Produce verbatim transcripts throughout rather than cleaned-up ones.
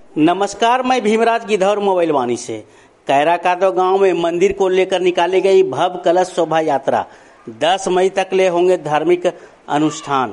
नमस्कार, मैं भीमराज गिद्धौर मोबाइल वाणी से। कैरा कादो गांव में मंदिर को लेकर निकाली गई भव्य कलश शोभा यात्रा। दस मई तक ले होंगे धार्मिक अनुष्ठान।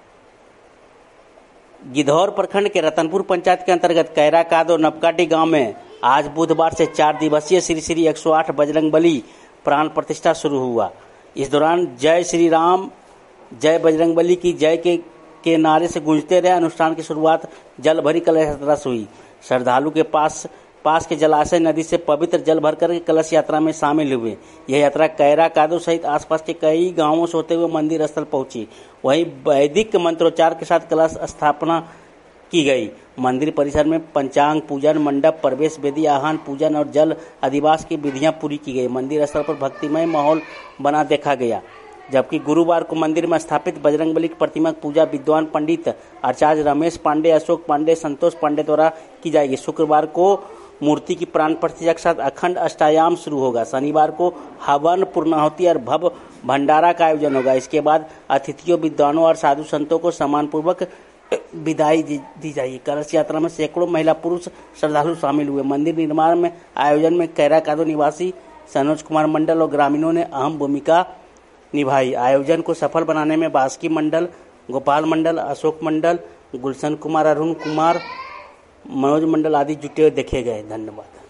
गिद्धौर प्रखंड के रतनपुर पंचायत के अंतर्गत कैरा कादो नपकाटी गांव में आज बुधवार से चार दिवसीय श्री श्री एक सौ आठ बजरंगबली प्राण प्रतिष्ठा शुरू हुआ। इस दौरान जय श्री राम, जय बजरंगबली की जय के के नारे से गूंजते रहे। अनुष्ठान की शुरुआत जल भरी कलश यात्रा से हुई। श्रद्धालु के पास पास के जलाशय नदी से पवित्र जल भरकर कलश यात्रा में शामिल हुए। यह यात्रा कैरा कादो सहित आसपास के कई गांवों से होते हुए मंदिर स्थल पहुंची। वहीं वैदिक मंत्रोच्चार के साथ कलश स्थापना की गई। मंदिर परिसर में पंचांग पूजन, मंडप प्रवेश, वेदी आह्वान, पूजन और जल अधिवास की विधियां पूरी की गई। मंदिर स्थल पर भक्तिमय माहौल बना देखा गया। जबकि गुरुवार को मंदिर में स्थापित बजरंगबली की प्रतिमा की पूजा विद्वान पंडित आचार्य रमेश पांडे, अशोक पांडे, संतोष पांडे द्वारा की जाएगी। शुक्रवार को मूर्ति की प्राण प्रतिष्ठा के साथ अखंड अष्टयाम शुरू होगा। शनिवार को हवन, पूर्णाहुति और भव्य भंडारा का आयोजन होगा। इसके बाद अतिथियों, विद्वानों और साधु संतों को सम्मानपूर्वक विदाई दी जाएगी। कलश यात्रा में सैकड़ों महिला पुरुष श्रद्धालु शामिल हुए। मंदिर निर्माण में आयोजन में कैरा कादो निवासी सनोज कुमार मंडल और ग्रामीणों ने अहम भूमिका निभाई। आयोजन को सफल बनाने में बास्की मंडल, गोपाल मंडल, अशोक मंडल, गुलशन कुमार, अरुण कुमार, मनोज मंडल आदि जुटे हुए देखे गए। धन्यवाद।